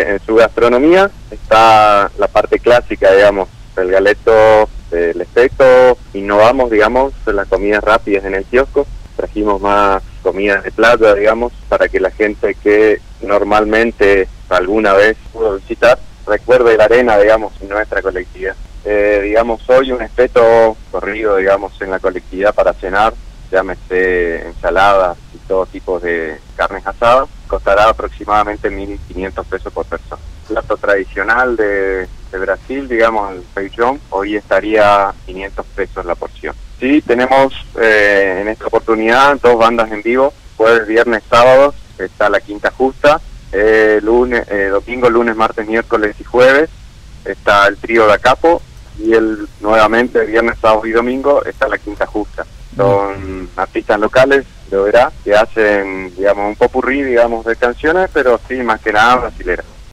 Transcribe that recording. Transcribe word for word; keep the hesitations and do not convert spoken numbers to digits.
en su gastronomía está la parte clásica, digamos, el galeto, el espeto. Innovamos, digamos, las comidas rápidas en el kiosco. Trajimos más comidas de playa, digamos, para que la gente que normalmente alguna vez pudo visitar recuerde la arena, digamos, en nuestra colectividad. Eh, digamos, hoy un espeto corrido, digamos, en la colectividad para cenar, llámese ensaladas y todo tipo de carnes asadas, costará aproximadamente mil quinientos pesos por persona. Plato tradicional de, de Brasil, digamos, el feijão, hoy estaría quinientos pesos la porción. Sí, tenemos eh, en esta oportunidad dos bandas en vivo, jueves, viernes, sábados, está la Quinta Justa, eh, lunes, eh, domingo, lunes, martes, miércoles y jueves, está el trío Da Capo, y el nuevamente viernes, sábado y domingo está la Quinta Justa. Son artistas locales, lo verá, que hacen, digamos, un popurrí, digamos, de canciones, pero sí, más que nada brasileras.